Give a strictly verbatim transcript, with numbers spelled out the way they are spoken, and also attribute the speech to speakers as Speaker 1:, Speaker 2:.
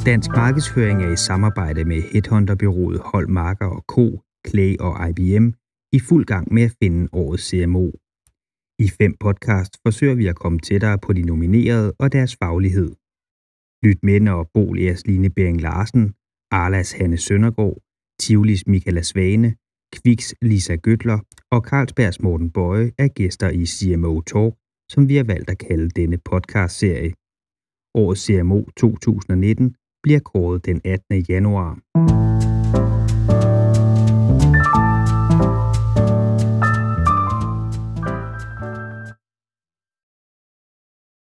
Speaker 1: Dansk Markedsføring er i samarbejde med headhunterbureauet Holmarker og Co., Clay og I B M i fuld gang med at finde årets C M O. I fem podcast forsøger vi at komme tættere på de nominerede og deres faglighed. Lyt med, når Bolias Line Bering Larsen, Arlas Hanne Søndergaard, Tivolis Michaela Svane, Kviks Lisa Gøtler og Carlsbergs Morten Bøje er gæster i C M O Talk, som vi har valgt at kalde denne podcastserie. Årets C M O to tusind nitten bliver kåret den attende januar.